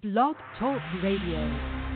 Blog Talk Radio.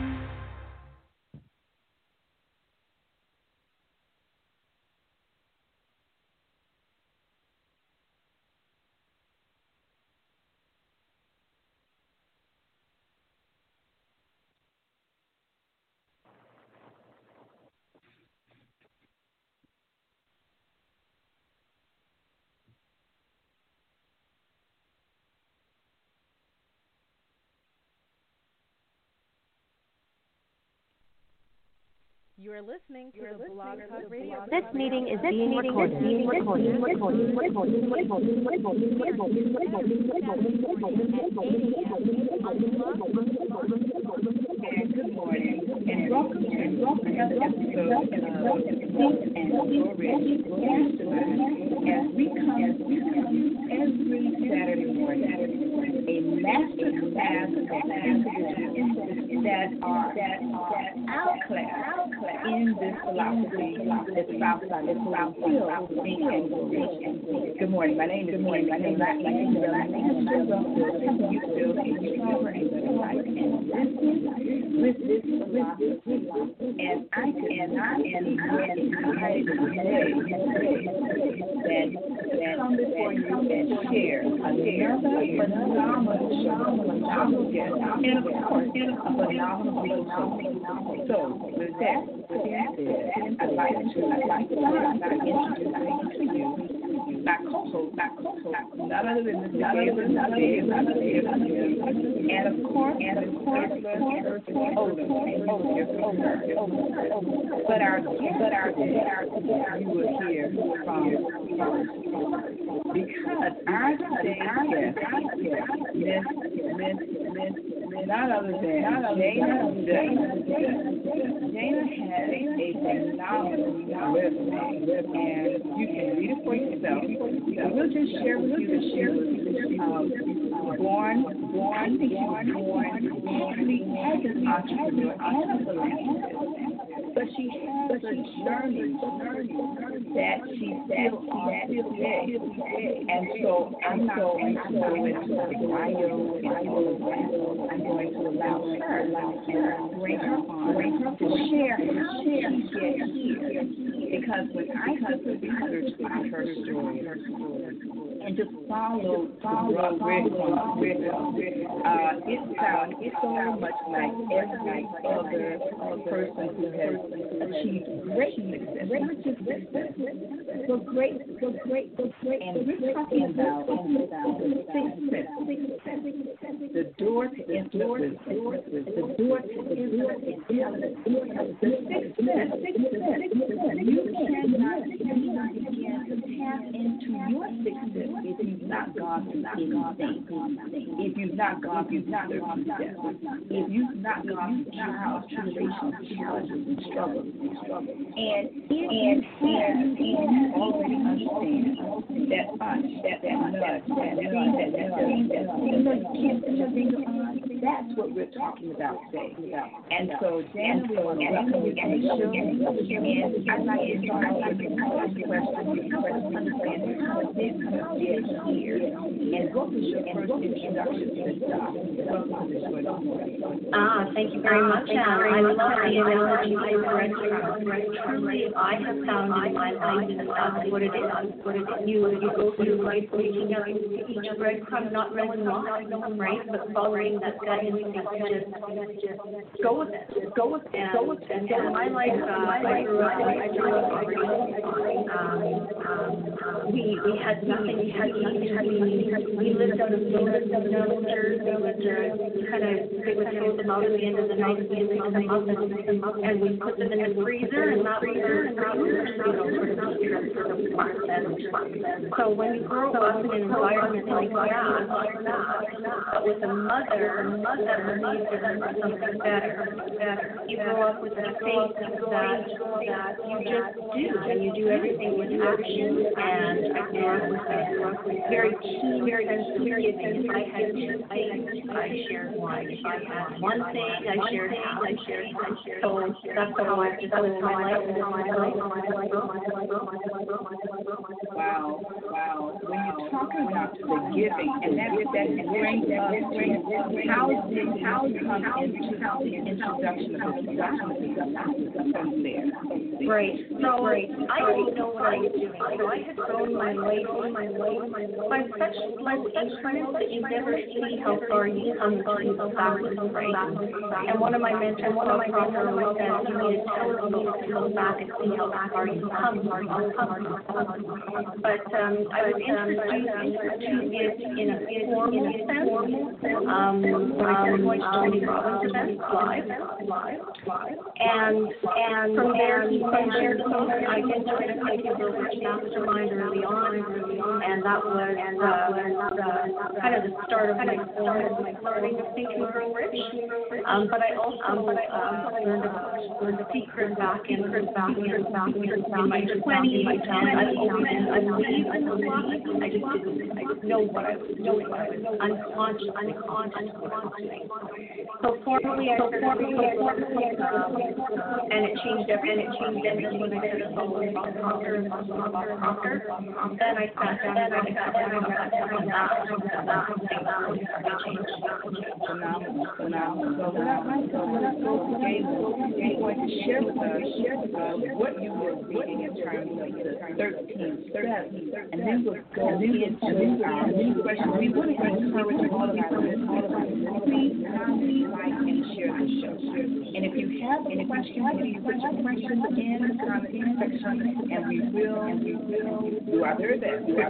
You are listening to the Blog Talk Radio. This meeting is being recorded. Good morning and welcome to another episode of Think and Grow Rich Mastermind as we come to you every Saturday morning, a master class of that are our class in this philosophy that's about Think and Grow Rich. Good morning. My name is Master of the Temple You Feel a Stronger and Better Life, and with this philosophy, and I am ready today that come before you and share another phenomenal guest, and of course, a phenomenal real. So, with that said, I'd like to introduce to you my co-host, none other than Mr. Gabriel, and of course, but our you will hear from because our today's guest, none other than Jana has a phenomenal resume, and you can read it for yourself. I will just share with you that she was born actually as an entrepreneur and a philanthropist. But she has a journey that she still today. And so I'm not going to go into the bio and all of that. I'm going to allow her to bring her on to share how she gets here. Because when I took the research on her story and just follow Rick, it sounds so much like every other person who has achieved great success, not just success, but great. And we're talking about success, the door to influence, the door to intelligence, the success. You cannot begin to tap into your success if you've not gone through anything, if you've not gone through success, if you've not gone through trials, tribulations, challenges, and struggles. And if you already understand that punch, that nudge, you can't put your finger on, that's what we're talking about today. And so, Jan, we want to welcome you to the show. And I'd like to start off with the first question to understand how did you get here? And what was your first introduction to this job? Welcome to the show. Thank you very much. I love the analogy you read. Truly, I have found in my life that that's what it is. You go through life reaching out each breadcrumb, not knowing why, right? But following that gut instinct to just go with it. And in my life, I grew up we had nothing. We lived out of New Jersey, which kind of, they would throw them out at the end of the night, and we pick them up, and we put them in the freezer, and that freezer, sort of trips for the process. So when you grow up in an environment like that, but with a mother that believes there's something better, you grow up with the faith that you just do, and you do everything with action, and I grew up with a very keen sensitivity. If I had two things I shared one. one thing, I shared half. So that's how I developed my life. Wow. When you're talking about the giving, and that brings us how did you come into the introduction of the philosophy from there? Right. So I didn't know what I was doing. So I had grown my weight by such increments that you never see how far you come backwards, right? And one of my mentors, Bob Proctor, always said, you need to tell people to go back and see how far you come. But I was introduced to it in a formal sense when I started going to Tony Robbins events live. And from there, he shared some identity research mastermind early on, and that was kind of the start of my learning of Think and Grow Rich. But I also learned the secret back in my 20s, and I've always been unbelieved in the philosophy. I just didn't know what I was doing. I was unconscious. So formally, I started and it changed everything. When I started following Bob Proctor and Bob Proctor. Then I sat down and I sat down and that changed. Phenomenal. So let's go to share with us what you were reading in terms of the 13 steps, and then we'll go into our new questions. We want to encourage all of our listeners, please like and share the show. And if you have any questions, please put your questions in the comment section, and we will do our very best. We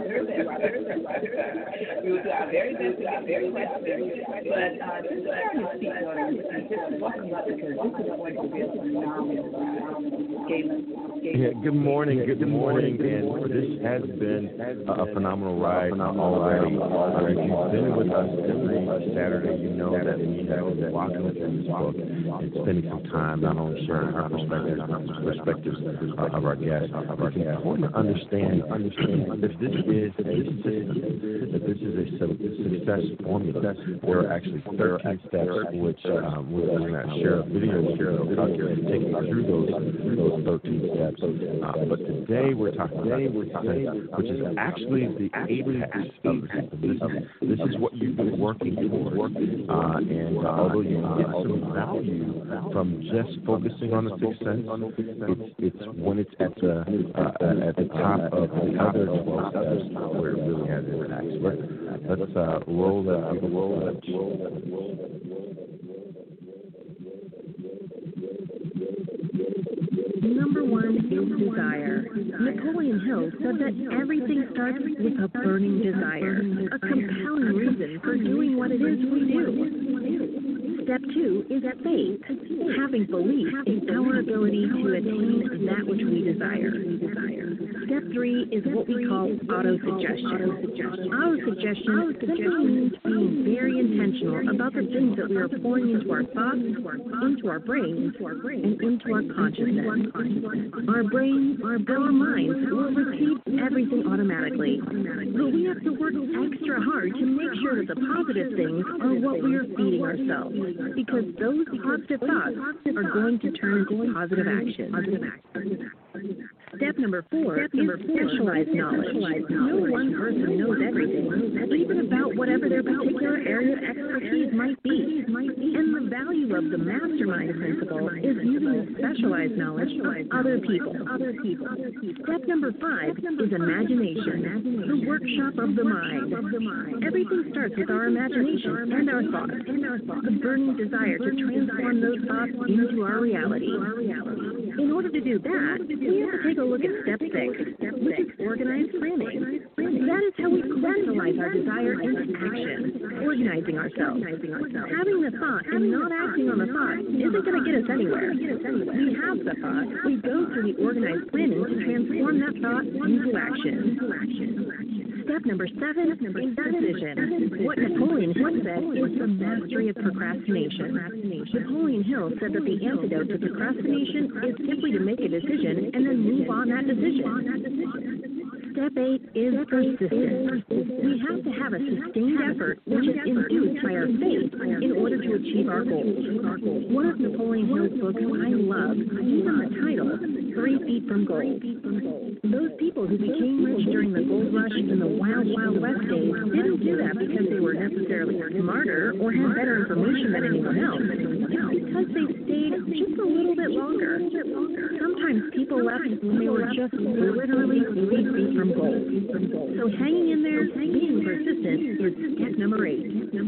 will do our very best to get their questions. But just starting to speak on it, just welcome you because this is going to be a phenomenal Galen. Yeah, good morning, and this has been a phenomenal ride already. If you've been with us every Saturday, you know that we have been walking within this book and spending some time not only sharing our perspectives, but the perspectives of our guests. It's important to understand that this is a system, that this is a success formula. There are actually 13 steps which we're going to share a video here taking through those 13 steps. But today we're talking about success, which is actually the apex of the system. This is what you've been working toward. And although you get some value from just focusing on the success, it's when it's at the top of the other 12 steps where it really has impact. Let's roll that. Number one is desire. Napoleon Hill said that everything starts with a burning desire, a compelling reason for doing what it is we do. Step two is faith, having belief in our ability to attain that which we desire. Step three is what we call autosuggestion. Autosuggestion simply means being very intentional about the things that we are pouring into our thoughts, into our brains, and into our consciousness. Our brains, our minds will receive everything automatically, but we have to work extra hard to make sure that the positive things are what we are feeding ourselves, because those positive thoughts are going to turn into positive action. Step number four is specialized knowledge. No one person knows everything, even about whatever their particular area of expertise might be. And the value of the mastermind principle is using the specialized knowledge of other people. Step number five is imagination, the workshop of the mind. Everything starts with our imagination and our thoughts, the burning desire to transform those thoughts into our reality. In order to do that, we have to take a look at step 6, which is organized planning. That is how we crystallize our desire into action, organizing ourselves. Having the thought and not acting on the thought isn't going to get us anywhere. We have the thought, we go through the organized planning to transform that thought into action. Step number 7 is decision. What Napoleon Hill said is the mastery of procrastination. Napoleon Hill said that the antidote to procrastination is simply to make a decision and then move on that decision. Step 8 is persistence. We have to have a sustained effort, which is induced by our faith in order to achieve our goals. One of Napoleon Hill's books I love, even the title, 3 Feet from Gold. Those people who became rich during the gold rush in the wild, wild west days didn't do that because they were necessarily smarter or had better information than anyone else. It's because they stayed just a little bit longer. Sometimes people left when they were just literally 3 feet from gold. So hanging in there, being persistent, is step number 8.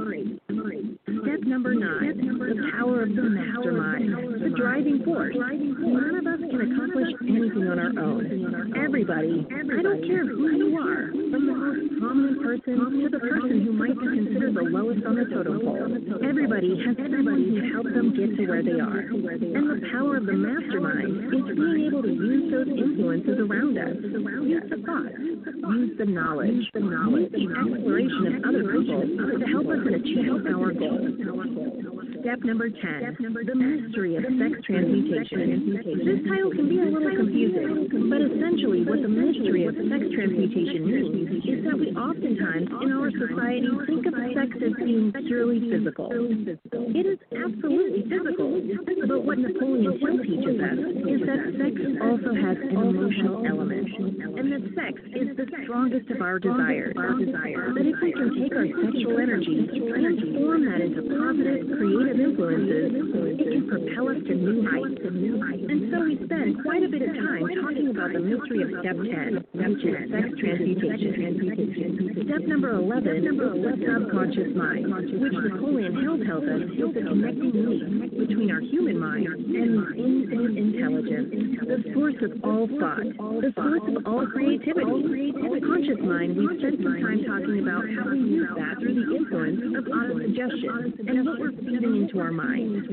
Step number 9, the power of the mastermind, the driving force. None of us can accomplish anything on our own. Everybody, I don't care who you are, from the most prominent person to the person who might be considered the lowest on the totem pole, everybody has someone to help them get to where they are. And the power of the mastermind is being able to use those influences around us. Use the thoughts, use the knowledge, use the exploration of other people to help us achieve our goals. Step number 10, the mystery of sex transmutation. This title can be a little confusing, but essentially what the mystery of sex transmutation means is that we oftentimes in our society think of sex as being purely physical. It is absolutely physical, but what Napoleon Hill teaches us is that sex also has an emotional element, and that sex is the strongest of our desires. That if we can take our sexual energy, transform that into positive, creative influences, it can propel us to new heights. And so we spend quite a bit of time talking about the mystery of Step 10, which is sex transmutation. Step number 11 is the subconscious mind, which Napoleon Hill tells us is the connecting link between our human mind and infinite intelligence, the source of all thought, the source of all creativity. The conscious mind, we spent some time talking about how we use that through the influence of autosuggestion and what we're feeding into our mind.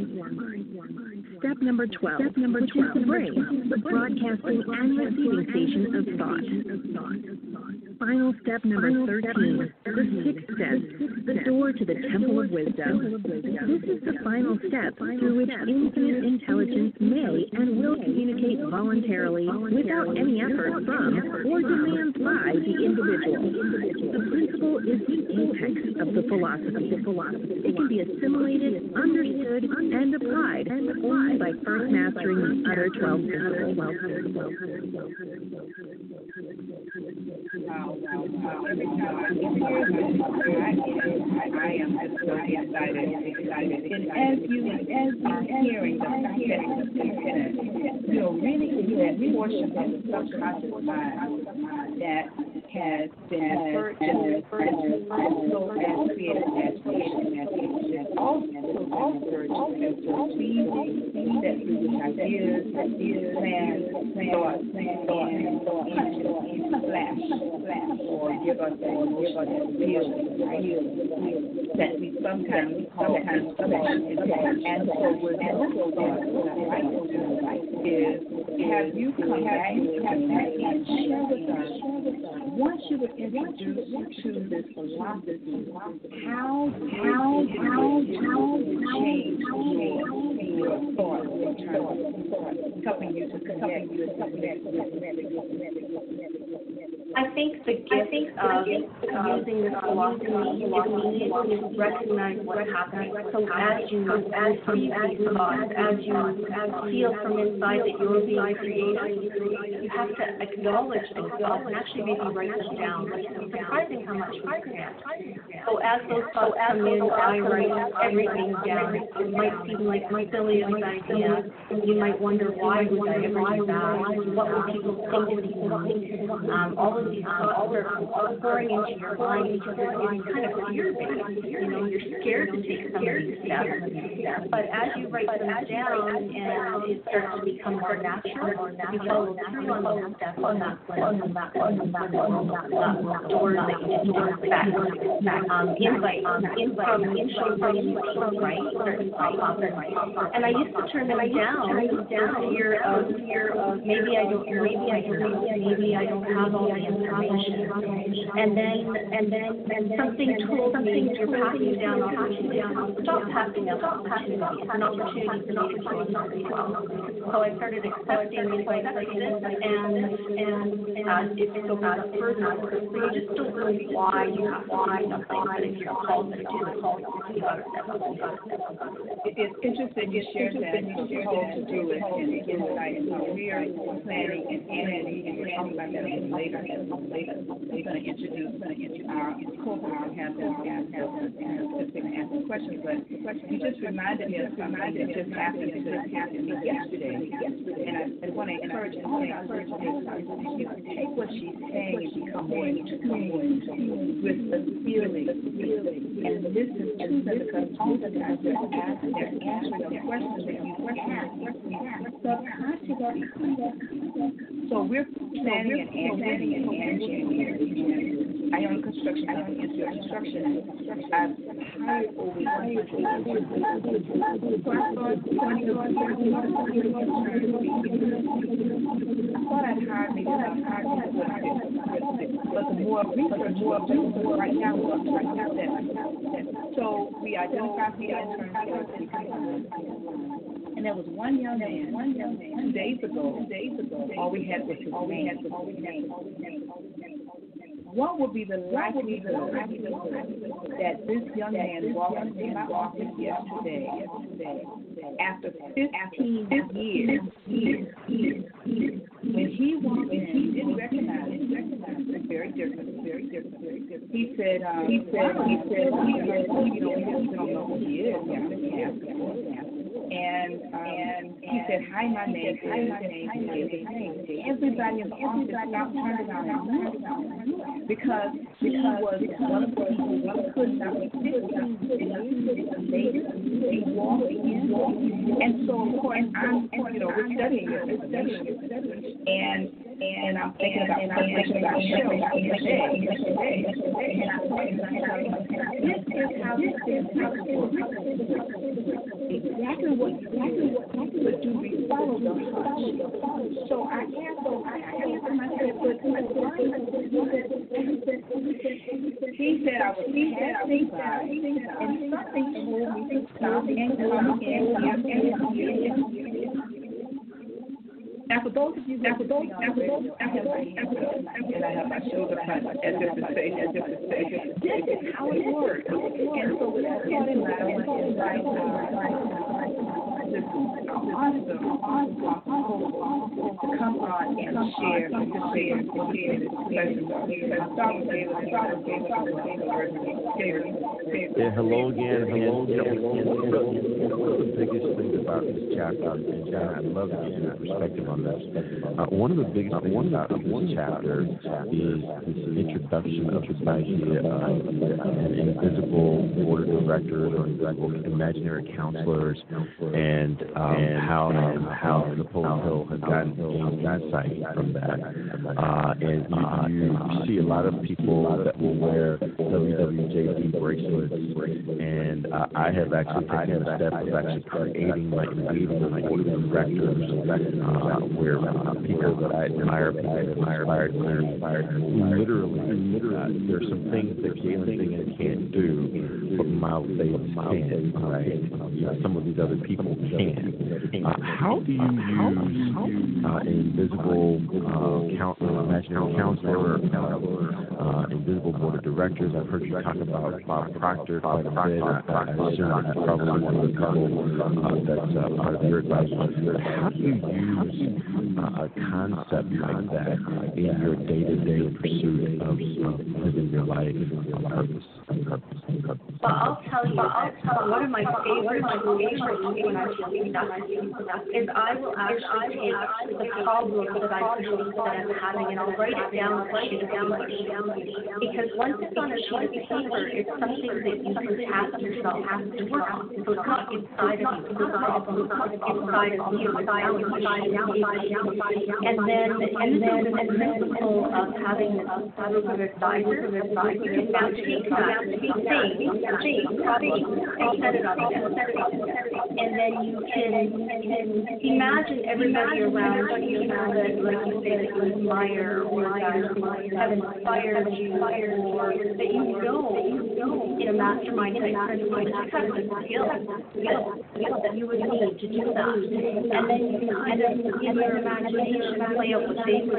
Step number 12, is the brain, the broadcasting and receiving station of thought. Final step number 13, the sixth sense, the door to the temple of wisdom. This is the final step through which infinite intelligence may and will communicate voluntarily without any effort from or demands by the individual. The principle is the apex of the philosophy. It can be assimilated, understood, and applied only by first mastering the other 12 principles. Every time I hear this, I am just so excited. And as you are hearing the prophetic intent, you're really in that portion of the subconscious mind that has been referred to also as creative imagination, also referred to as perceiving that through which ideas, plans, thoughts, and flash, or give us a feel that we sometimes call intuition. And so what I'd like to do is have you come back and share with us, once you were introduced to this philosophy, how changed your thoughts in terms of helping you to connect with I think the gift of using this philosophy is being able to recognize what's happening. So as you these thoughts, as you feel from inside that you're being creative, you have to acknowledge those thoughts and actually maybe write them down. It's surprising how much we forget. So as those thoughts come in, I write everything down. It might seem like my silliest idea. You might wonder, why would I ever do that? What would people think? All of these thoughts are pouring into your mind. It's kind of fear-based. You're scared to take some of these steps. But as you write them down and it starts to become more natural, you follow through on those steps on that doors that you just don't expect. invite from YouTube, right? And I used to turn them down for fear of maybe I don't have all the information. And then something told me you're passing down opportunities. Stop passing down opportunities. It's an opportunity for me to grow as well. So I started accepting invites like this, and it's so bad further. So you just don't know why you have to do something, but if you're called to do it, you got to step up. It's interesting you shared that you're called to do it, and insight and career planning and Annie, and we're talking about that a little later. We're going to introduce our co-host have specific answer questions, but you just reminded me of something that just happened yesterday, and I want to encourage all of our listeners to take what she's saying and become more in tune with the feeling and listen to them, because all the times they're asking, they're answering the questions that you have subconsciously. So we're planning and answering. I own construction. I own construction. I've hired over 100 people. I thought I'd hired maybe about 5 people, but the more research, right now, so we identified the alternatives. And there was one young man 2 days ago, all we had was his name. What would be the likelihood that this young man walked into my office yesterday after 15 years, when he walked in, he didn't recognize it. Very different. He said, you don't know who he is. And he said, hi, my name is. Everybody in the office stopped turning around because he was one of the people who could not be 15 years. He walked in, and so of course we're studying it, and I'm thinking about yesterday, and I thought, this is how this is exactly what do we follow the heart. So I asked him, I said, he said I was passing by, and something told me to stop and come in. Now, for those of you and I have my shoulder punch as if to say, this is how it works. And so with that thought in mind, I want to invite to come on and share this pleasure. Yeah, hello again. One of the biggest things about this chapter, and John, I love it and I respect him on this. One of the biggest things about this chapter is this introduction of this idea of an invisible board of directors or invisible imaginary counselors, and how Napoleon Hill has gained insight from that. And you see a lot of people that will wear WWJD bracelets, and I have actually taken the step of actually creating my invisible board of directors, where people that I admire, inspired me. Literally, there's some things that Galen Bingham can't do, but Miles Davis can, right? Some of these other people can. How do you use an invisible imaginary counselor, invisible board of directors? I've heard you talk about Bob Proctor quite a bit. I assume that's probably one of the people that's part of your advice. How do you use a concept like that in your day-to-day pursuit of living your life on purpose? Well, I'll tell you, one of my favorite when I'm feeling nothing is I will actually take the problem that I'm having and I'll write it down on a sheet of paper. Because once it's on a sheet of paper, it's something that you can task yourself to work on. So it's not inside of you, inside of you, and then the principle of having this group of advisors, you can now take that thing, copy, and set it on and then you can imagine everybody around you that, like you say, that you admire or that have inspired you or that you know in a mastermind type principle, that kind of skill that you would need to do that. And then you can kind of, in your imagination, play out what they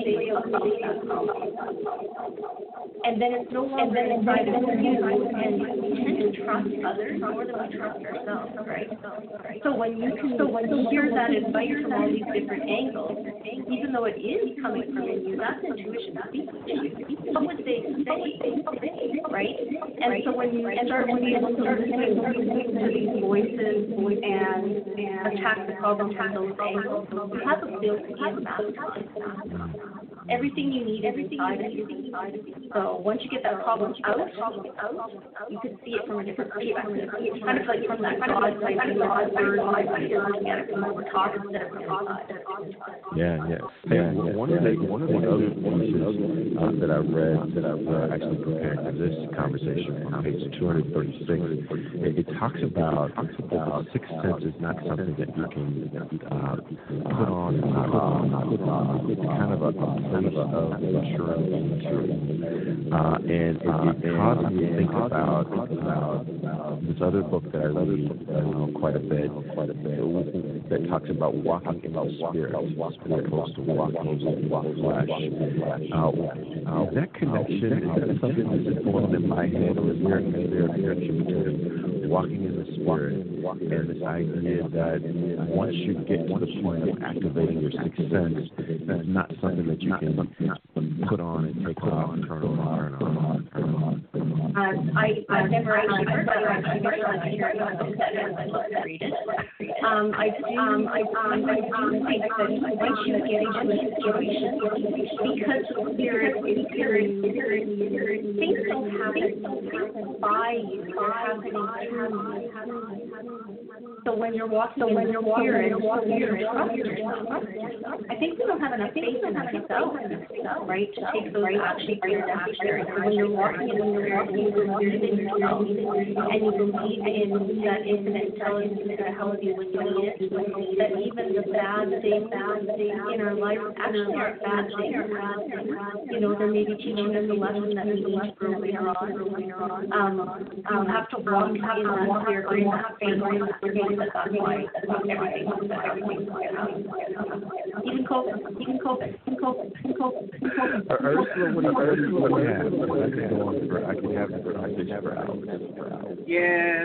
and then it's no longer inside of you, and we tend to trust others more than we trust ourselves, right? So when you hear that advice from all these different angles, even though it is coming from you, that's intuition speaking to you. What would they say, right? And so when you start listening to these voices and attack the problem from those angles, you have a built-in mastermind. Everything you need is inside of you. So once you get that problem out, you can see it from a different perspective. Kind of like from that God side, you're looking at it from over top instead of from inside. One of the other pieces that I read that I was actually preparing for this conversation on page 236, it talks about the sixth sense is not something that you can put on and not put on. It's kind of a place of insurance and it caused me to think about this other book that I read quite a bit that talks about walking in the spirit as opposed to walking in the flesh. That connection, is that something that's going in my head, or is there a connection between walking in the spirit and this idea that once you get to the point of activating your sixth sense, it's not something that you can put on and take off and turn on. I've never actually heard that. I read it. I do think that once you get into a situation, because things don't happen by you, they're happening through you. So when you're walking in the spirit, trust yourself. I think we don't have enough faith in ourselves, right, to take those actions necessary. So when you're walking in yourself, and you believe in that infinite intelligence is going to help you when you need it, that even the bad things in our life actually aren't bad things. You know, they're maybe teaching us a lesson that we need to grow later on. You have to walk in that spirit, bring that faith, that's why everything even COVID. Ursula, what do you have? I can have the conversation for hours. Yes.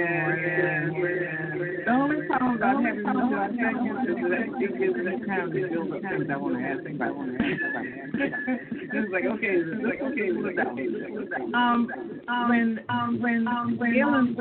The only problem about having more seconds is that it gives me time to build up things I want to ask about. It's like, okay, what's that? When Ellen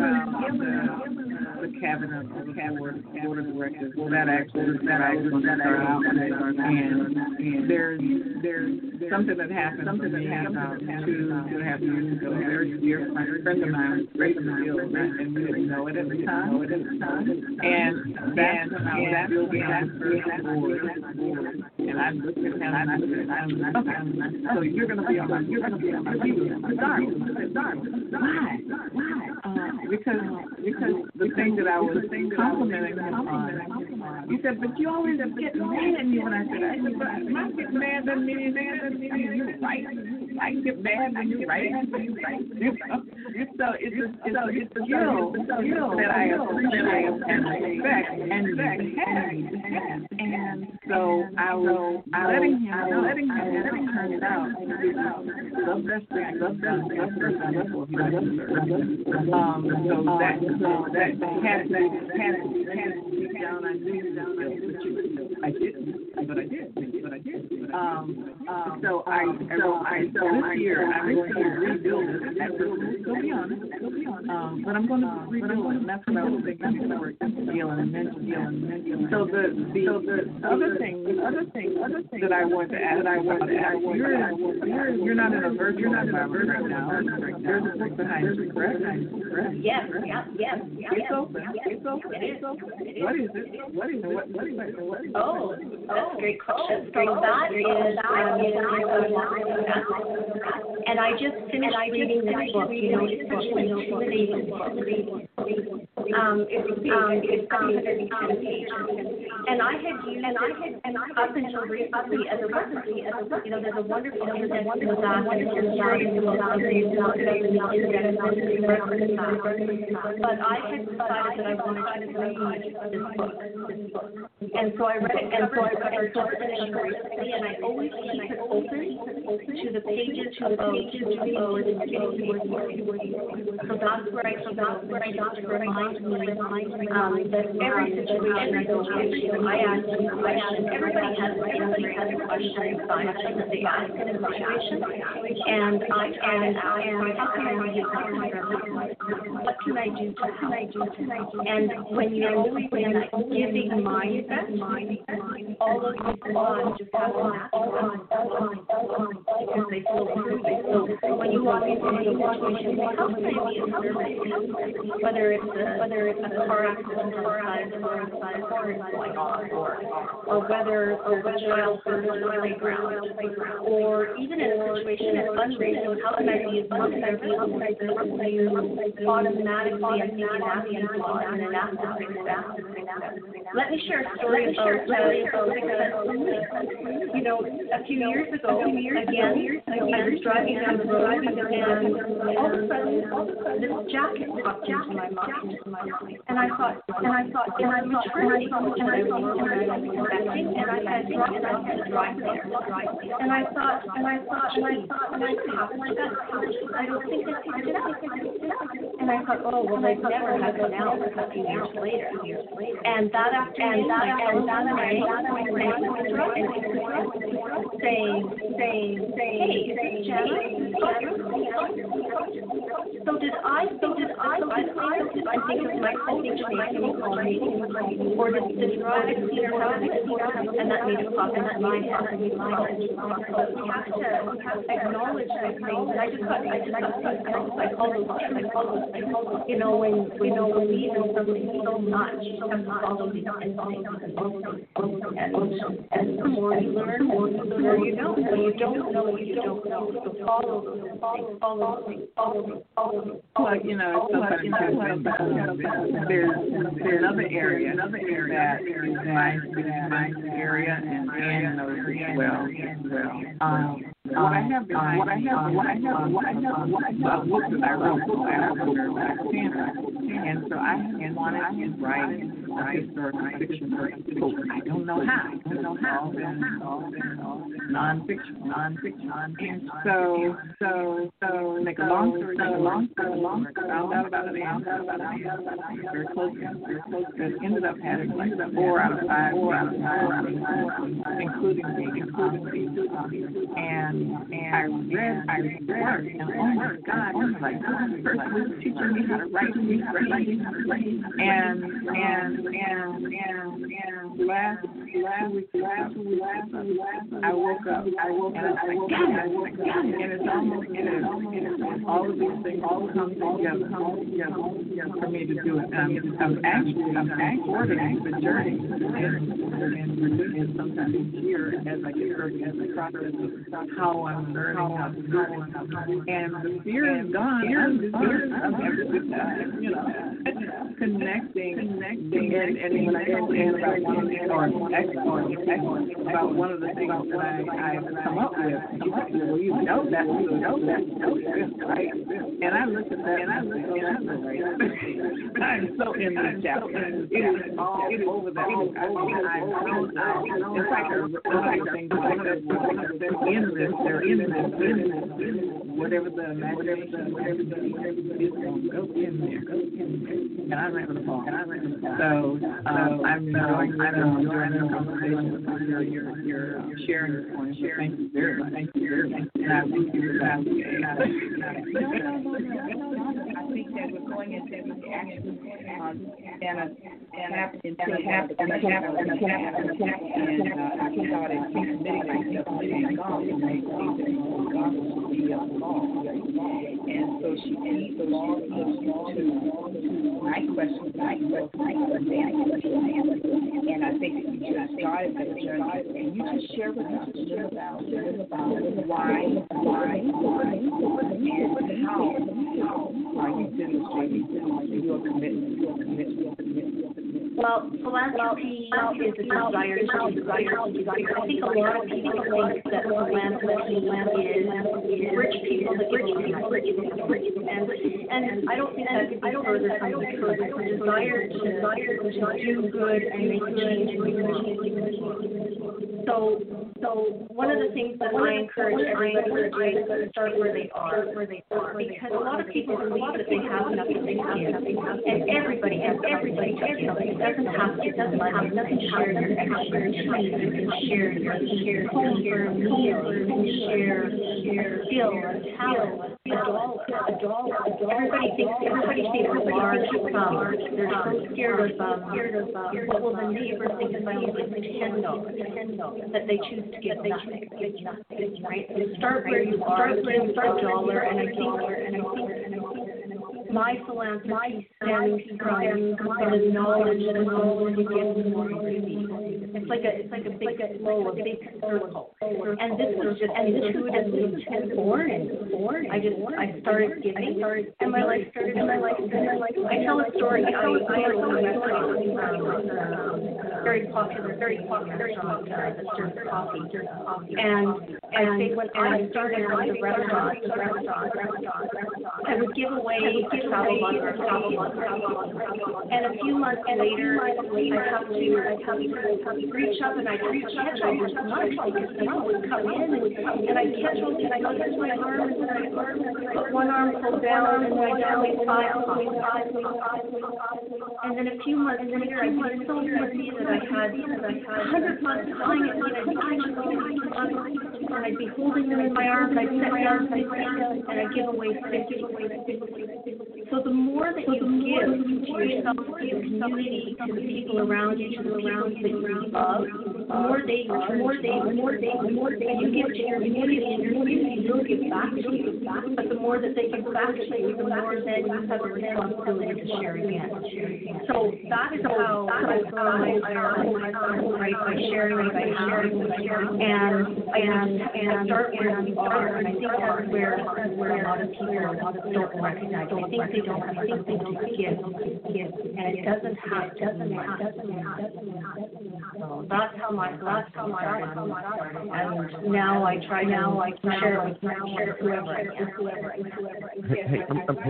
the cabinet board of directors, that actually start out, and there's something that happened to me about 2.5 years ago. A very dear friend of mine raised a deal, and we didn't know it at the time. And that's when I was building that first board. And I looked at him and I said, okay, so you're going to be on my team. Why? Because the thing that I was complimenting him on, he said, but you always get mad at me when I said that. But I get mad at me, you're right. I get mad when you're right. So it's a skill that I respect and have. And so I was letting him turn it out. Love that had deep down, I knew, but I did. So this year I'm going to rebuild it. But I'm going to redo it, and that's what I was thinking before dealing and mentioning. So the other thing that I want to ask, you're not in a virtual environment right now. There's a book behind you, correct? Yes. It's open. What is it? Oh, that's a great question. So that is, and I just finished reading this book. You know, it's like 2 pages. It's 110 pages. And I had up until recently as a you know, there's a wonderful index in the back and it's just starting to look at the index. But I had decided that I wanted to read this book. And so I read it, and so I finished it recently, and I always keep it open to the pages about keywords and keywords. So that's where I got to remind me that every situation I go into, I ask a question. Everybody has a question that they ask in a situation, and I ask, how can I use that? What can I do to? And when you're always in that giving mindset, all of these laws just happen because they flow through you. So when you walk into any situation, how can I be of service? Whether it's a car accident on the side of the road going on, or whether a child is on the playground, or even in a situation of fundraising, how can I be of service? You automatically are thinking asking people and then asking. Let me share a story about you know, a few years ago, again, I was driving down the road, and all of a sudden, this jacket popped into my mind, and I thought, maternity, and I was expecting, and I had dropped off the drive there, and I thought, I don't think this is enough. And I thought, oh, well, they've never had it now a few years later. And that afternoon, my phone rang, saying, hey, is this Janet? So did I think of my coach making me call me, or did this drive see her house, and that made it pop in my head. We have to acknowledge those things. And I call those, you know, when we believe in something so much, you have to follow these instincts. And the more you learn, the more you know. When you don't know what you don't know, so follow those instincts, follow those. Well, you know, it's so funny because there's another area that is my area and knows as well. What I have books that I wrote for Black Panther, and so I wanted to write a historical fiction book. I don't know how. All nonfiction. And so make a long story short, found out about it, very close, that ended up having like 4 out of 5, including me. And I read, and oh my God, I was like, this person was teaching me how to write. And last week, I woke up, and I was like, God, and it's almost, all of these things all come together for me to do it. I'm actually ordering the journey, and sometimes each year as I get further in the process of how I'm learning how to do it. And the fear is gone. You know, connecting, and when I told Anne about one of the things that I've come up with, she said, well, you know that, right? And I looked at that, and I said, right? I'm so in this chapter. It is all over that. In fact, they're in this, whatever the imagination, whatever is going to go in there. And I ran the ball. So I've enjoyed the conversation. You're sharing your points. Thank you very much. Thank you very much. And I think you were asking. I think that we're going into action and I thought it keeps committing myself to being gone and I think that God will be involved. And so she keeps along to my question, and I think that you just started that journey, and you just share with us a little about why, and how are you demonstrating your commitment. Well, philanthropy is a desire to do. I think a lot of people think that philanthropy is rich people that give rich, and I don't think that's further from the truth. It's a desire to do good and make a change in the world. So one of the things that I encourage everybody to do is to start where they are, because a lot of people believe that they have nothing to give, and everybody does something. It doesn't have to share your expertise. You can share your home for a meal. You can share a skill, a talent, a dollar. Everybody thinks of large sums. They're so scared of what will the neighbor think if I only give $10 that they choose to give nothing, right? So start where you are, give $1, and I think my philanthropy stems from the knowledge that the more you give, the more you receive. It's like a big flow, a big circle. And this was just intuitively born. I started giving, and my life started. I tell a story. I own a restaurant, very popular restaurant that serves coffee. And I think when I started with the restaurant, I would give away a travel mug or coffee mug. And a few months later, I have to reach up and I'd catch all this money because people would come in and I'd catch all these nuggets in my arms and I'd put one arm pulled down and then I'd donate 5 coffee. And then a few months later, I'd be so busy that I had 100 months flying at me and I'd be holding them in my arms, I'd set down and I'd give away 50. So the more that you give to yourself, to your community, to the people around you, to the people that you love, the more they you give to your community, and your community will give back to you. But the more that they give back to you, the more then you have a responsibility to share again. So that is how I right, by sharing, and start where you are. And I think that's where a lot of people don't recognize. I think they don't have something to give, and it doesn't have. So that's how my started. And now I try to share it with whoever I can.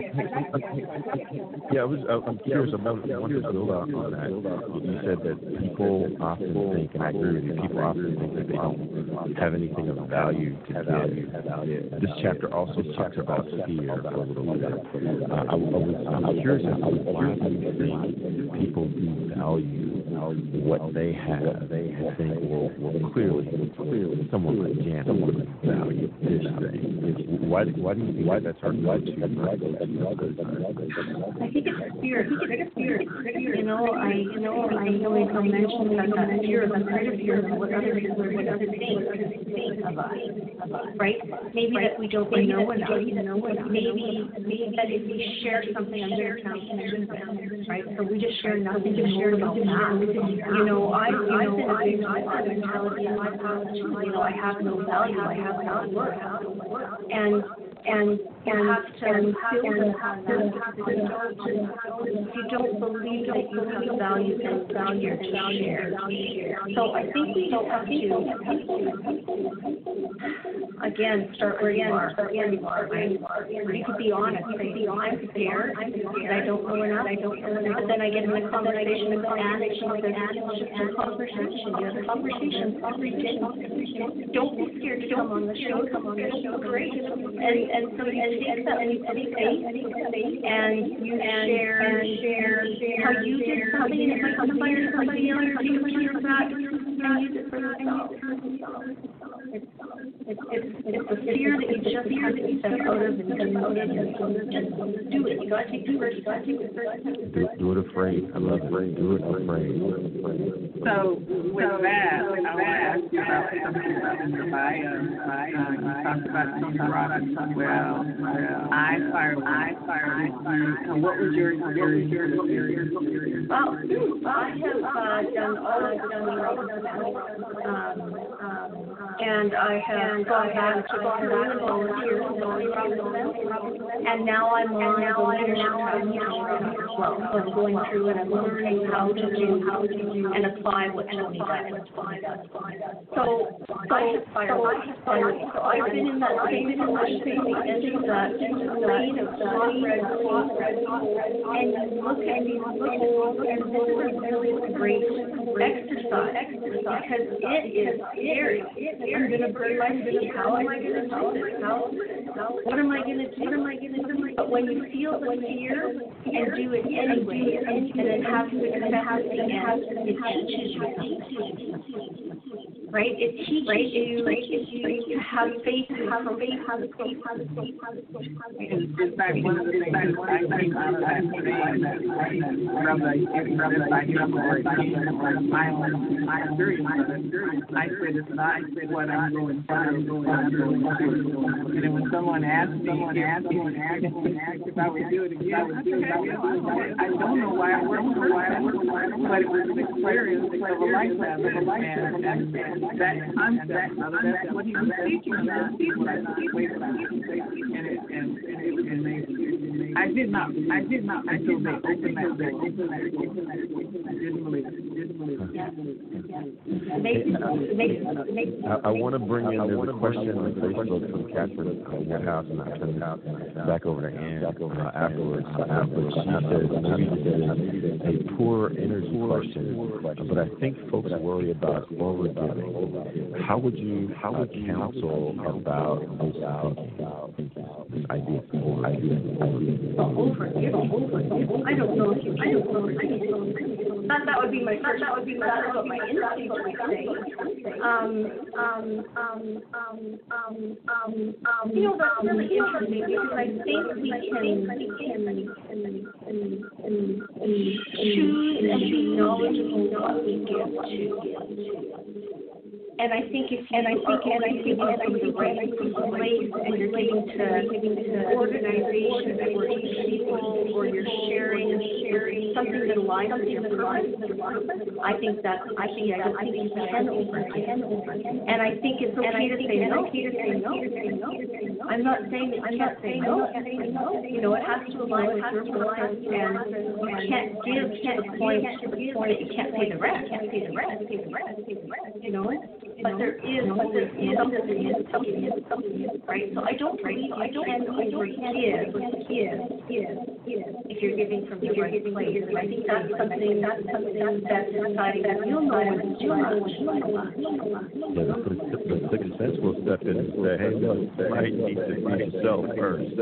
I'm curious about. I wanted to build on that. You said that people often think, and I agree with you. People often think that they don't have anything of value to give. This chapter also talks about fear a little bit. I'm curious as to why you think people who value what they have, they think will clearly someone like Jan would value this thing. Why do you think that's hard to do? I think it's fear. You know, I mentioned that fear of what other people think of us, right? Maybe that we don't know enough. Maybe that if we share something on their account, right? So we just share nothing to share about that. You know, I've been a mentality in my past. You know, I have no value. I have no worth. And you have to build upon that. If you don't believe that you have value, then value to share. So I think we don't have to, again, start where you are. Right? You could be honest. Say, I'm prepared, and I don't know enough. But then I get in a conversation with Anne, and she says, it's a conversation. You have a conversation every day. Don't be scared to come on the show. Great. And so you take that leap of faith and you share how you did something and it might somebody else take a piece of that and use it for themselves. It's the fear that you just have to step out of and just do it. You gotta take the first step. Do it afraid. I love it. Do it afraid. So with that, I want to ask you about something about your bio. You talked about some products. Well, I fired. What was your experience? Well, I have done all of them, and I have gone back to volunteers and now I'm on the leadership program as well. So I'm going through and I'm learning how to do and apply what Tony does. So I've been in that same space as that lane of shortbread, and you look at these goals, and this is a really great exercise because it is scary. I'm going to burn my feet. How am I going to do this? What am I going to do? But when you feel the fear and do it anyway, and then have success at the end, it teaches you. Right? It teaches you to have faith, In fact, one of the things I came out of that from my experience, I said it's not what I'm going through. And then when someone asked me if I would do it again, I don't know why I wouldn't, but it was an experience of a lifetime. And that concept, that's what he was teaching me. And it was amazing. I did not until they opened that door. Didn't believe it. I want to bring in the question on Facebook from Catherine Woodhouse, and I'll turn it back over to Ann afterwards. She says a poor energy question, but I think folks worry about overgiving. How would you counsel about this idea? Overgiving. I don't know if you can overgive. That would be my first. That's what my instinct would say. That's really interesting because I think we can choose and be knowledgeable what we give to. And I think if you are from the right place and you're giving to organizations or to people or you're sharing something that aligns with your purpose, I think you can overgive. And I think it's okay to say no. I'm not saying that you can't say no. It has to align with your purpose, and you can't give to the point that you can't pay the rent. But there is something, right? So I don't believe you can overgive if you're giving from the right place. And I think that's something that society that you'll know when it's too much. The sixth sense will step in and say, hey, look, I need to be yourself first.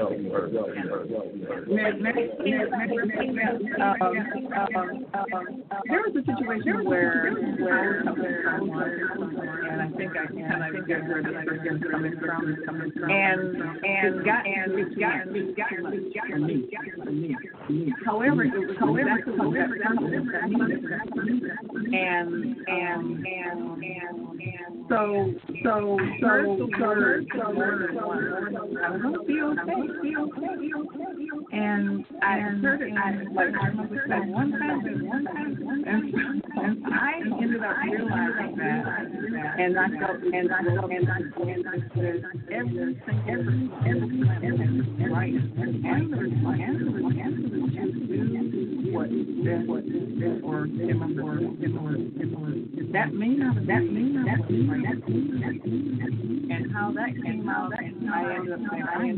There was a situation where and I think I kind of get where this person's coming from, and got me. However, it was so words I was gonna be okay. And I heard it like one time, and I ended up realizing that, and I felt everything right, and that may not, and how that came out, and I ended up saying, I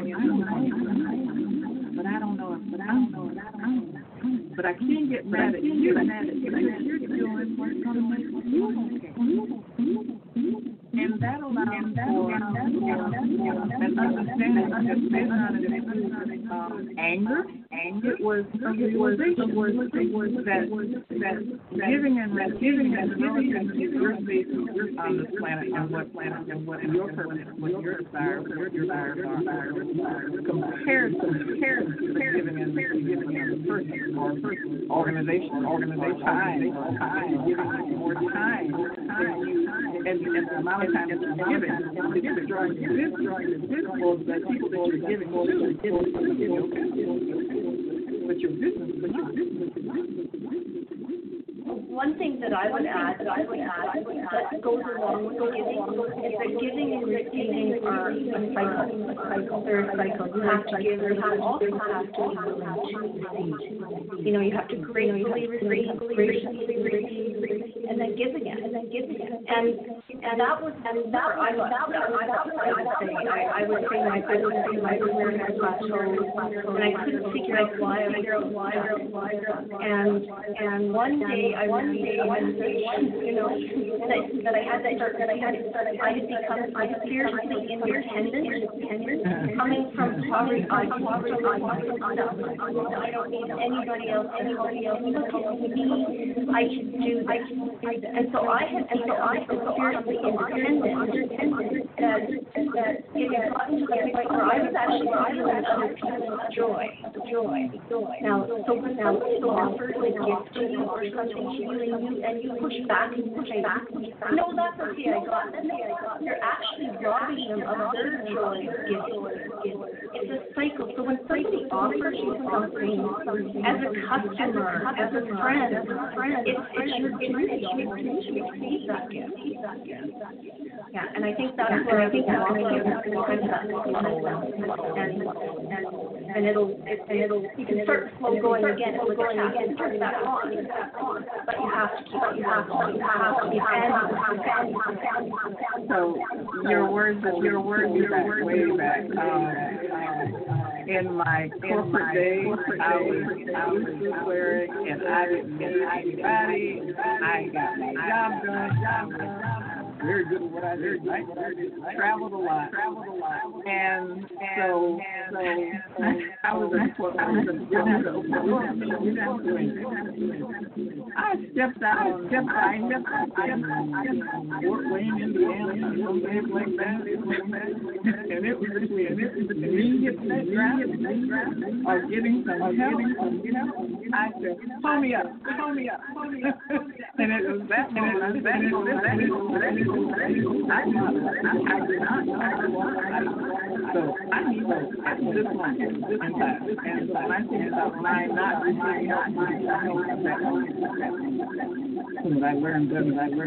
don't know, but I can't get mad at you because you're doing what's going to make you okay. and that allows for an understanding that based on anger. It was a realization that giving and receiving is relative to your space on this planet and what your purpose, what your desires are, compared to giving and receiving as a person or organization, giving more time and the amount of time that you're giving, it's drawing this world that people that you're giving to. But your business. One thing that I would add that goes along with giving is that giving and receiving are a cycle. They're a cycle. You have to give, you also have to be willing to receive. You have to gracefully receive, and then give again, and that was I would say my career had plateaued, and I couldn't figure out why. And one day I received a message, that I had become fiercely independent, coming from poverty. I don't need anybody else look at me. I can do this. And so I had become fiercely independent that it had gotten to the point where I was actually feeling other people's joy. Now somebody offers a gift to you or something to you, and you push back. No, that's okay. I got this. You're actually robbing them of their joy of giving. It's a cycle. So when somebody offers you something as a customer, as a friend, it's your duty to receive that gift. Yeah, and I think that's where I think that and it'll you can start the flow going again. It's like a tap. You turn that on, but you have to keep it. You have to be So your words back way back. In my corporate days, I was a cleric, and I didn't need anybody. I got my job done. Very good at what I did. I traveled a lot, and so I was I stepped out in Fort Wayne, Indiana, some place like that, and it was me or getting some help. I said, "Pull me up," and it was that moment. I did not. So I need to this one, and so when I think about my not receiving help, that I learned that.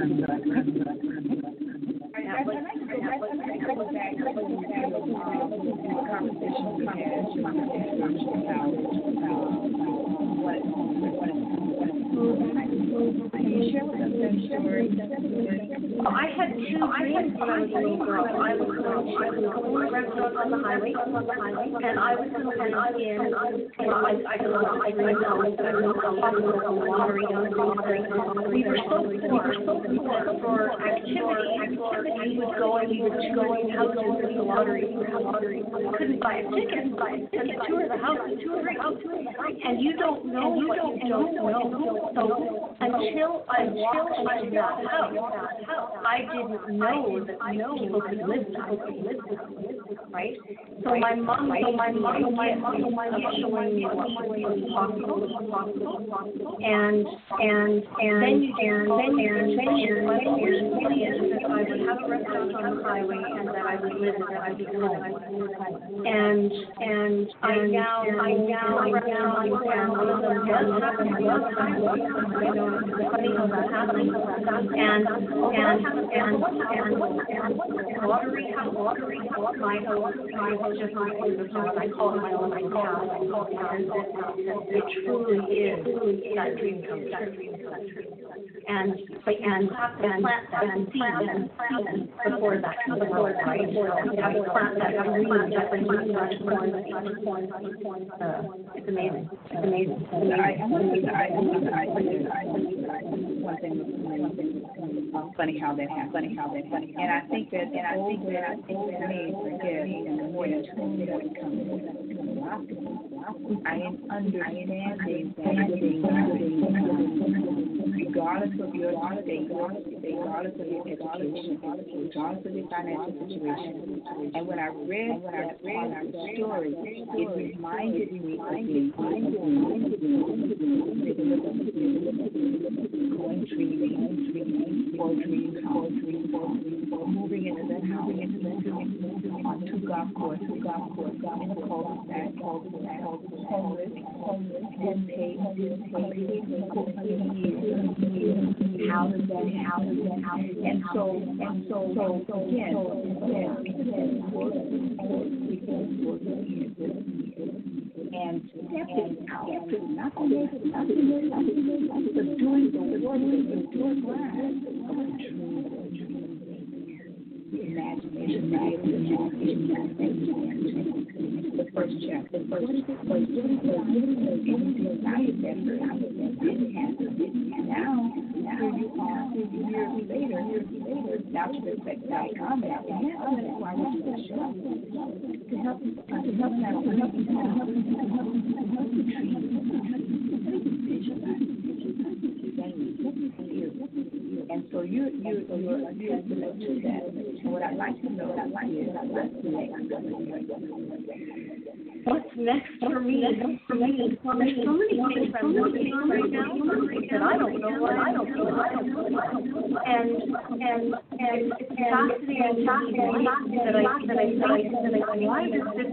I had two dreams when I was a little girl. I was going to restaurant on the highway, and I was going in, I don't know, I dreamed I was going to the lottery. We were so for activity. We would go and houses in the lottery. Couldn't buy a ticket, and tour the house, and you don't know what you don't know. So until I walked into that house, I didn't know that people could live that, right? So my mom showing me what's possible, and then I would have a restaurant on the highway, and that I would live and that I would be home. And I now funny how that happened, and lottery my house just I call it my own house, and it truly is that dream come true. And have to plant that seed before that comes along, right? You have to plant that seed just like you start corn. It's amazing. One thing funny how that happened. And I think that for me, again, more than tune what comes. I am understanding regardless of your state, regardless of your education, regardless of your financial situation. And when I read that part of the story, it reminded me of poetry, moving into that house, on two golf course, in a cul-de-sac, homeless, didn't pay houses, and so again, and stepping out, nothing, but doing the work that you're doing the imagination, the first chapter, and he decided that didn't happen. Now here you are, years later, now to reflect that comment, and that's why we do the show, to help you and so you're a testament to that. And what I'd like to know is what's next for me? There's so many things I'm working on right now that I don't know. And it's fascinating that I why does this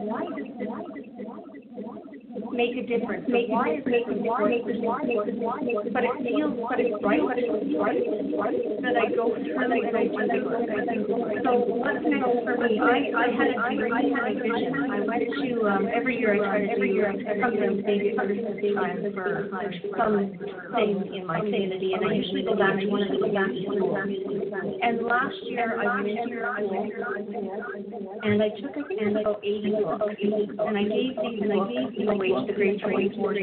make a difference? Why is it a difference? But it feels right that I go through and I do it. So what's next for me? I had a vision. I went to every year I try to come to maybe time for something in my sanity, and I usually go back to one of the school. And last year I went and I took about 80 books, and I gave these away to the Great Training Force.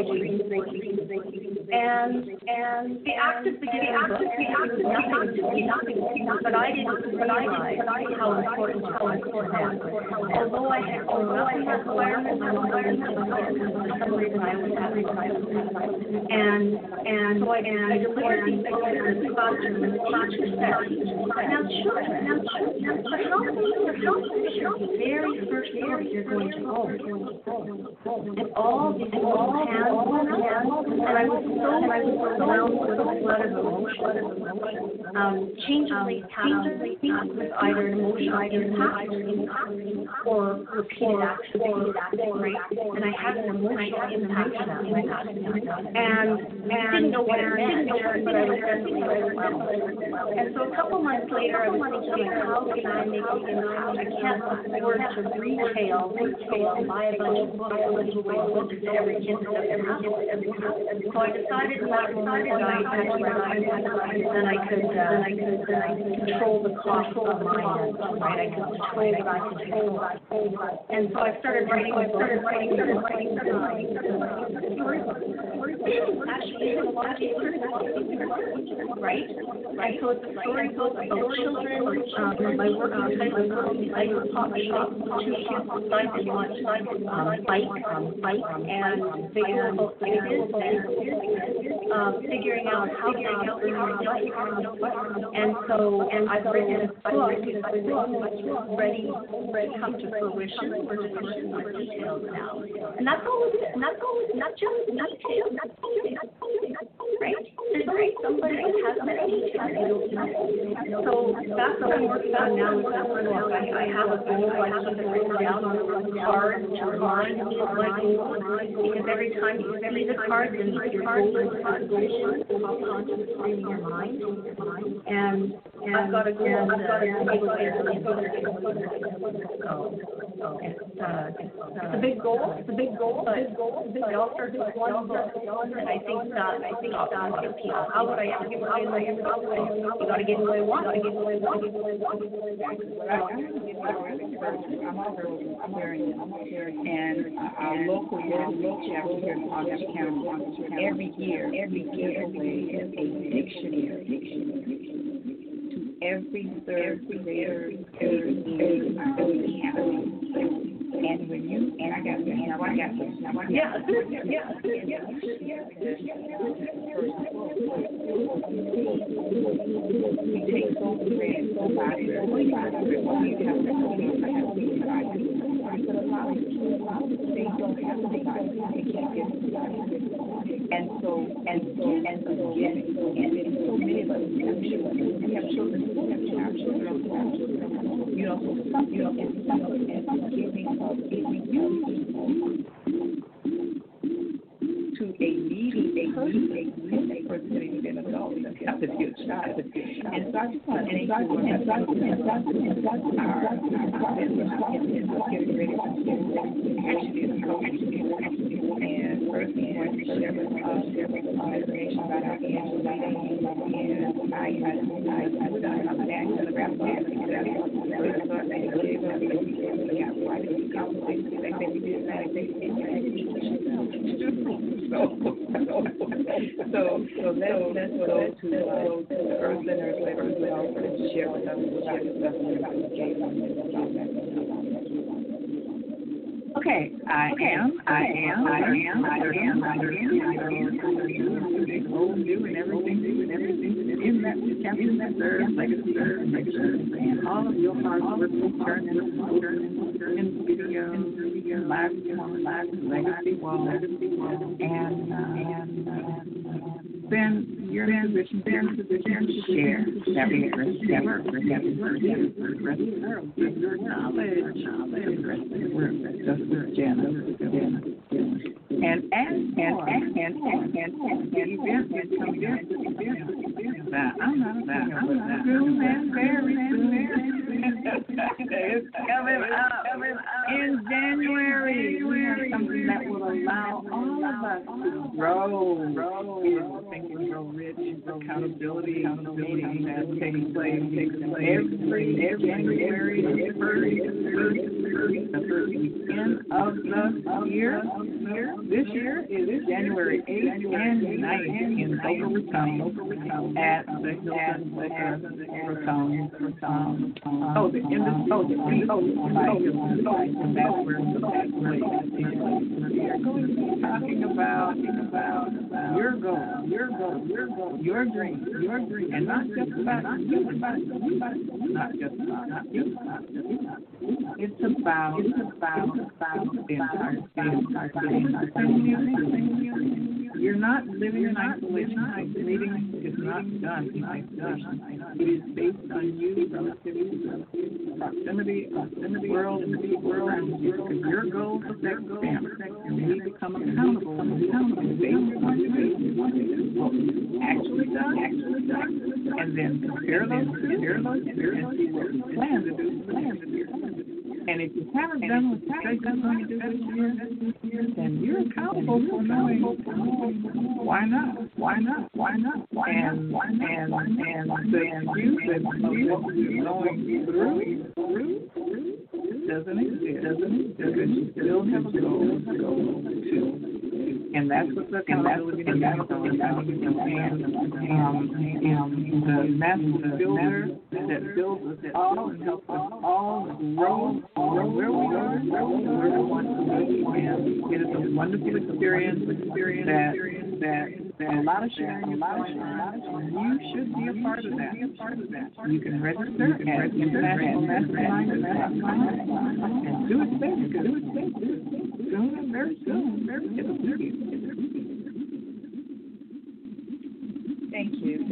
And the act of beginning was nothing to me, but I didn't realize how important it was to them. Although I had grown up in that environment, for some reason I was having and so I delivered these books in the classroom, and the teacher said, now children, but how can you the very first book you're going to own? And all these hands went up, and I was so overwhelmed with a flood of emotion. Changeably with either an emotional impact or repeated action, right? And I had an emotional impact on that, and didn't know what it meant, but I was definitely overwhelmed. And so a couple months later, I was thinking, how can I make an impact? I can't afford to retail and buy a bunch of books and give away books to every kid that doesn't have it. So I decided in that moment that then I could control the cost of my end, right? I could control what I could control. And so I started writing storybooks. Actually, right? And so it's a storybook about children. My working title is Like Pop Shop, two kids decide they want to bike, and they go about the business, figuring out how to earn money. And I've written this book ready to come to fruition. We're just pushing more details now. And that's all it is. And that's all it's not just details. Right? There's somebody that has that detail. So that's what I'm working on now with that book. I have a goal. I have it written down on a card to remind me of my goal. Because every time you see the cards and your goal is conversation, pop onto the screen in your mind. And I've got a goal. It's a big goal. But it all starts with one book. And I think that appeal. How would I give away my book? You got to give away one. I'm hearing and our local chapter here in Palm Beach County every year gives away a dictionary to other creators and when you and I got this now I got this now I got we take so granted about it. We have to but a lot of they don't have anybody. They can't get anybody. And so many of us we have children. You know, and giving to a needy person that is an adult, you have to be a child. And so I just want to getting ready and first we want to share information about our Angela and I was on back to the wrap up so let's go to the Earth Centers to share with us about the game. Okay, I am. Doing everything in that captain that serves, legacy, and all of your hard work will turn in video, live, legacy wall, and then you're in a position to share that we have your knowledge, just Jana. And I'm not doing that very soon. It's coming up in January. We have something that will allow all of us to grow. Thinking grow rich, accountability meetings that take place every January, the first weekend of the year. This year is January 8th and 9th in Boca Raton at the Hilton Raton. And that's where we are going to be talking about your goal, your dream, and not just about you, not just about you. It's about the entire family. You're not living in isolation. Isolating is not done in isolation. It is based on you relative to proximity of the world and the people around you. Because your goals affect them. And we become accountable based on what we've actually done, and then compare those and see what we plan to do. And if you haven't done what you say you're going to do this year, then you're accountable for knowing why not. And the use of what you're going through doesn't exist because you still have a goal to. And that's what the accountability is about. And the master builder that builds us all and helps us all grow where we are, where we want to be. And it is a wonderful experience that a lot of sharing is going on. You should be a part of that. You can register at internationalmastermind.com and do it very soon. It'll be. Thank you.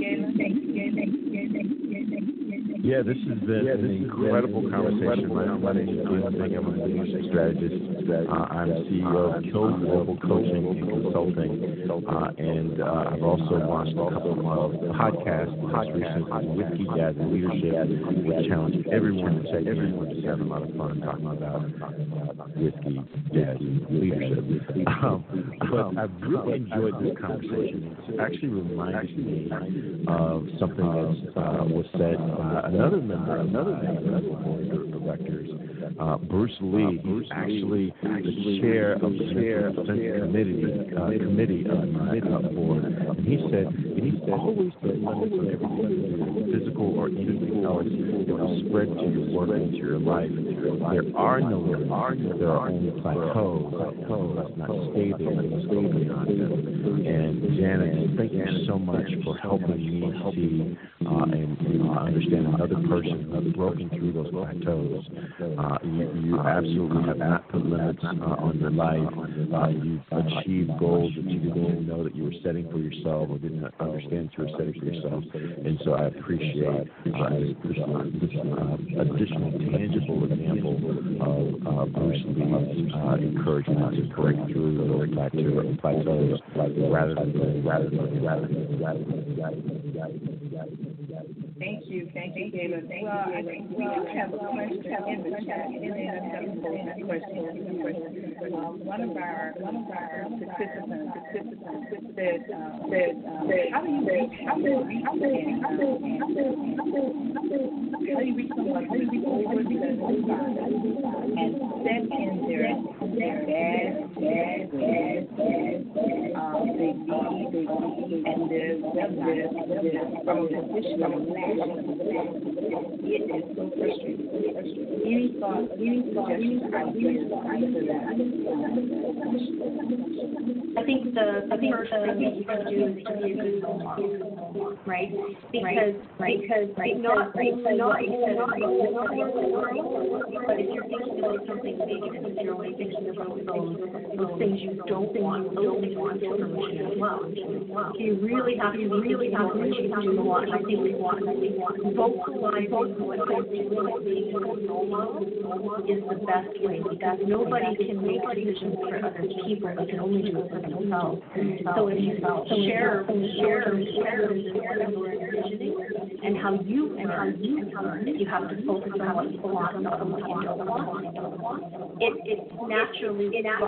Yeah, this has been an incredible conversation. My name is Glenn Bingham. I'm a leadership strategist. I'm CEO of Kill Global Coaching and Consulting, and I've also launched a couple of podcasts. Most recently, Whiskey Jazz and Leadership, which challenge everyone to just have a lot of fun talking about whiskey, jazz, and leadership. But I've really enjoyed this conversation. It's actually reminded me me of something that was said by another member of the board of directors, Bruce Lee, who's actually the chair of the Defense Committee of my board. And he said, always put limits on everything you do, physical or anything else, spread to your work and to your life. There are no limits. There are only plateaus. Let's not stay there. Let's go beyond them. And Janet, thank you so much for helping me see and understand another person who's broken through those plateaus. You absolutely have not put limits on your life. You've achieved goals that you didn't even know that you were setting for yourself or didn't understand you were setting for yourself. And so I appreciate this additional tangible example of Bruce Lee's encouragement to break through those plateaus rather than. Thank you, David. Well, I think we do have a question in the chat, and then I'm going to pose that question. One of our participants said, how do you reach someone who's over 75 and set in their bad and this from a position of it is so frustrating. Any thoughts, suggestions, ideas to that? I think the first thing that you can do is to be a good role model, right? Because not but if you're thinking about something big and if you're only thinking about those things you don't want, those things want information as well. So you really have to what you do want. I think we want vocalizing what you want being a role model is the best way because nobody can make decisions for other people. They can only do it for themselves. So if you share and how you learn, if you have to focus on what you want, not on what you don't want, it naturally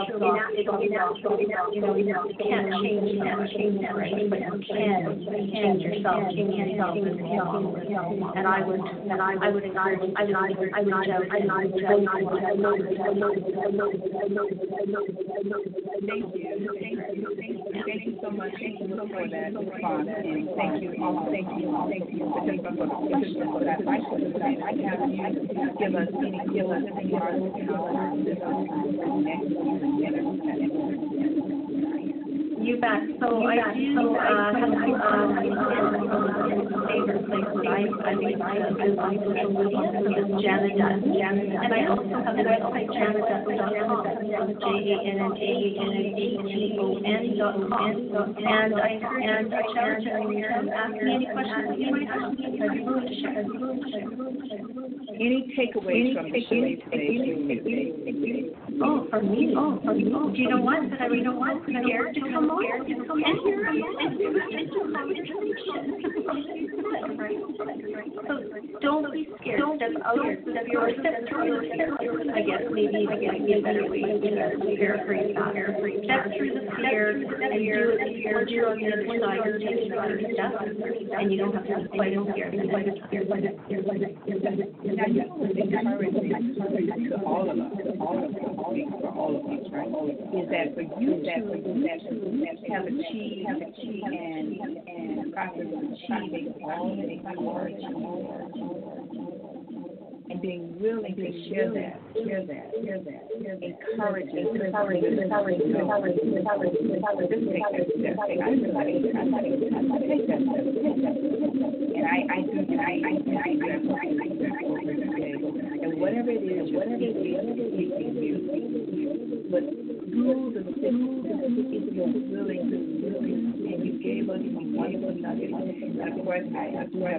you can't change that, right? But you can change yourself, and I would encourage Thank you so much for that response, and thank you for that. I have you give us You bet. So I do have favorite places I think on social media is Janet Dutt. And I also have a website, janetdutt.com, JANNADUTTON.com. And I encourage you to reach out and ask me any questions that you might have. I'd be willing to share. Any takeaways from the show today? Oh, for me. Do you know what? That I really don't want scared to come on and hear So don't be scared. Step your I guess maybe a better way to paraphrase that. Step through the fear and do it once you're on the other side. You're taking the other step, and you don't have to be quite scared. Now, you know what's encouraging to all of us, right? Is that for you to have achieved and process of achieving all that you are achieving, and being willing to share that, encouraging. And whatever it is, but through the if you're willing to, and you gave us some wonderful nuggets. And of course, I do have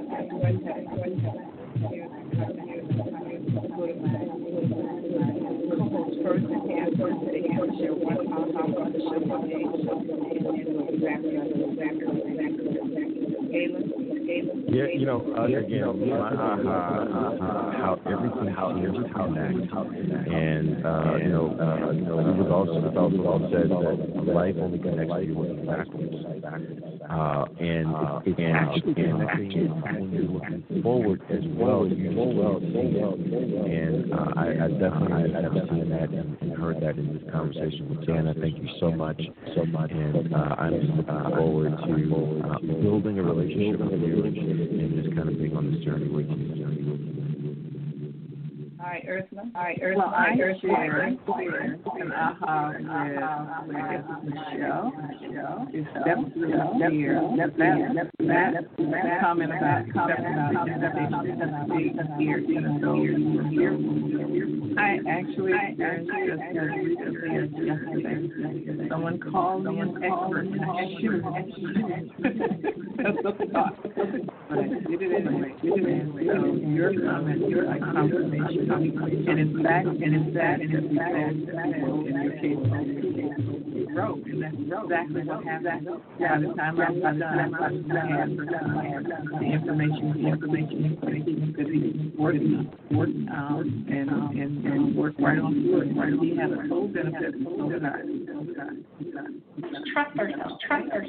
go to my co-host first and they can share one how about the show today, and then we'll wrap it up. Galen? Yeah, again, how everything interconnects, and it was also said that life only connects you when you're backwards. And it's actually connecting when you're looking forward as well. And I definitely have seen that and heard that in this conversation with Jana. Thank you so much. And I'm just looking forward to building a relationship with you and just kind of being on this journey with you. All right, Ursula. Well, I share an aha with Michelle. It's definitely here. That comment about I actually experienced yesterday. Someone called me an expert shoot. That's a thought. But I did it anyway. So your comment, your confirmation. And in fact, in your case, wrote, and that's exactly what happened. By the time I was done, I had the information that he worked and worked right on through it. He had a full benefit, so did I. Trust ourselves.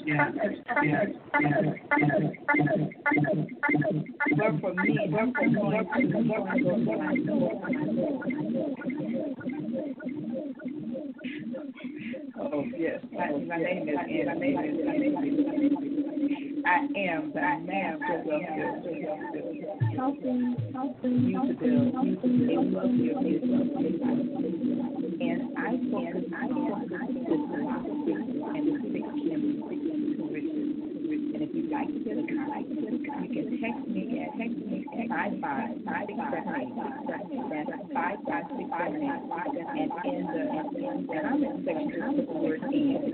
Work for me. Oh, yes. My name is Ann. I am the master of helping you to build a wealthier business. And I focus on philosophy and the 6 keys to riches. And if you'd like to get a copy, you can text me at 55678. That's 55678. And I'm expecting to put the word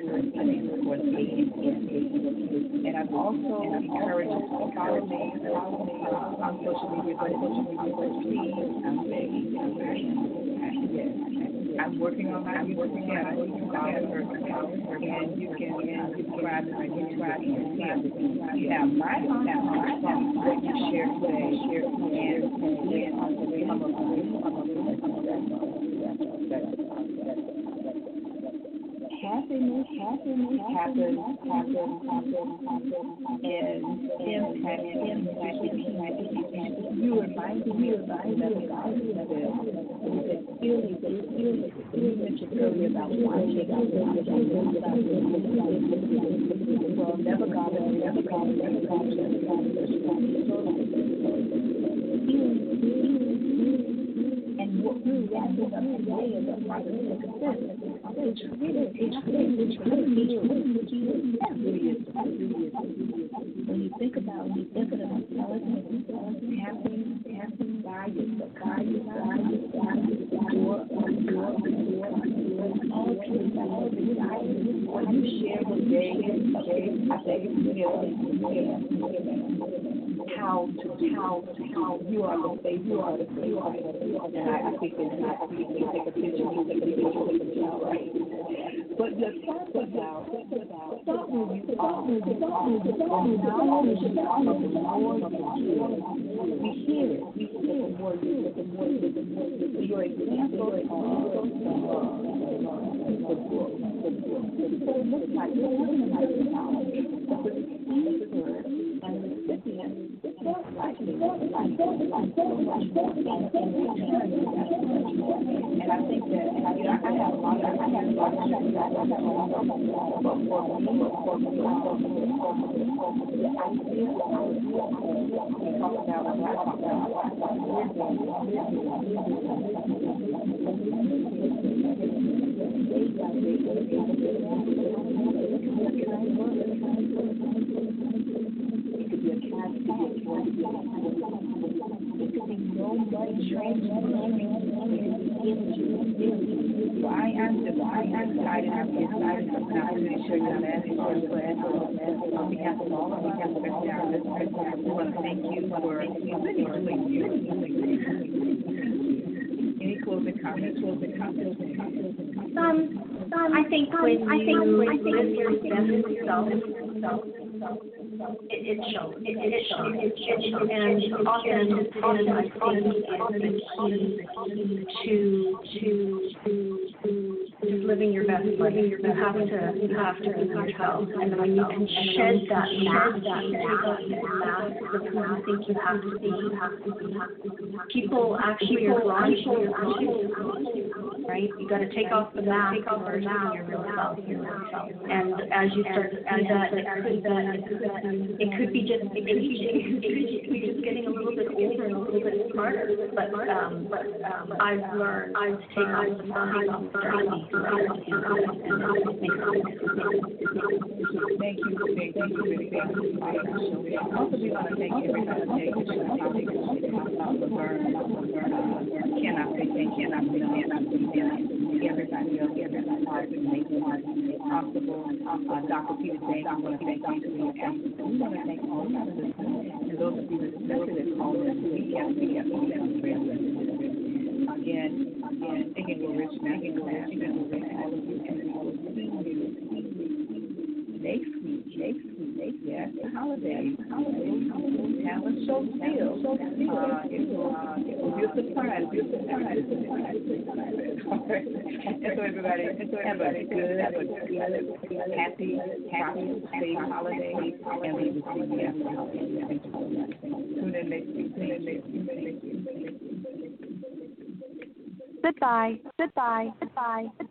and I've also encouraged you to follow me on social media, but please, I'm begging. I'm working on that. And you can subscribe to my what you share today, and happiness happens and impact. You remind me about you mentioned earlier about watching. Well, never got and what we're wrapping up today is a process of success. It's really when you think about the infinite intelligence happening by the what you share with Dave, I think how you are the face, and I think that you take a picture, right? But you're talking about start where you are. We hear it. The more your example and I think that I have a lot of Any closing comments? I think when you live your best self, it shows. And often I think it's the key to living your best life. You have to be yourself. And when you can shed that mask, of who you think you have to be, people actually are drawn to you, right? You got to take off the mask in order to see your real self. And as you start to see that, it could be just aging. It could be just getting a little bit older and a little bit smarter. But I've learned to take off the mask. Thank you. Also, we want to thank everybody for taking the show. Cannot say everybody else, everybody making it possible. Dr. Peter James, I want to thank you for your efforts. We want to thank all of you listening, and those of you especially that called us. We have again, thinking we're rich now, all of you, and we will see you next week. Yes, the holiday. Talent show still. It will be a surprise. And so everybody, have a good, happy, safe holiday, and we will see you after the holiday. Tune in next week.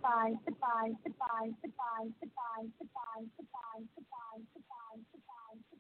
Goodbye.